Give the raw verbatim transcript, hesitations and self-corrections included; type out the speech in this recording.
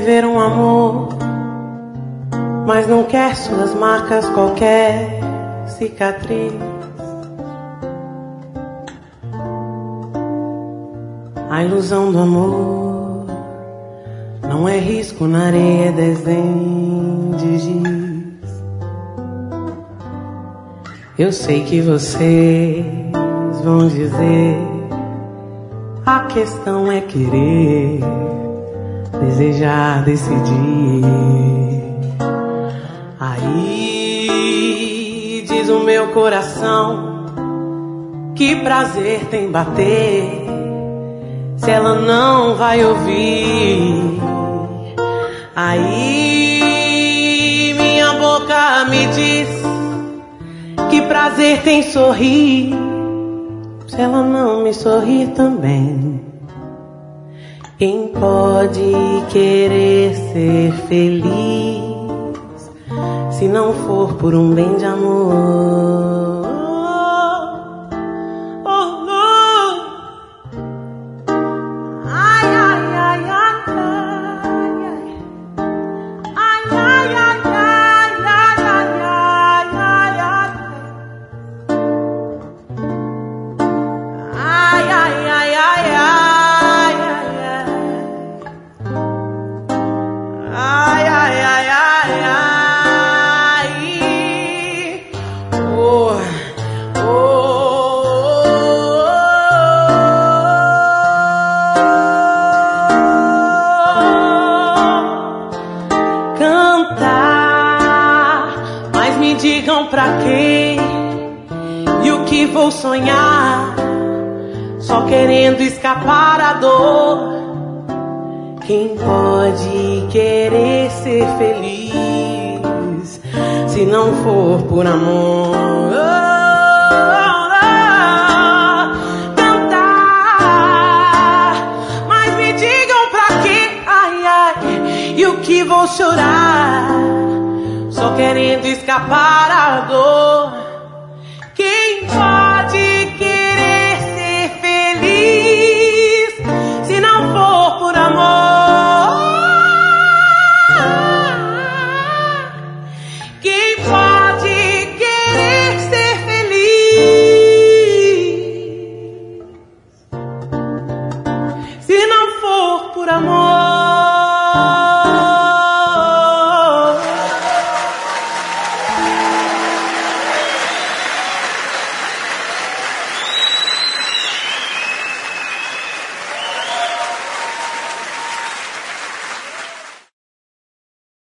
viver um amor, mas não quer suas marcas, qualquer cicatriz. A ilusão do amor não é risco na areia, é desenho de giz. Eu sei que vocês vão dizer, a questão é querer, desejar, decidir. Aí diz o meu coração, que prazer tem bater, se ela não vai ouvir. Aí minha boca me diz, que prazer tem sorrir, se ela não me sorrir também. Quem pode querer ser feliz, se não for por um bem de amor? Digam pra quê e o que vou sonhar, só querendo escapar da dor. Quem pode querer ser feliz, se não for por amor? Oh, oh, oh. Cantar, mas me digam pra quê, ai, ai, e o que vou chorar, só querendo escapar da dor.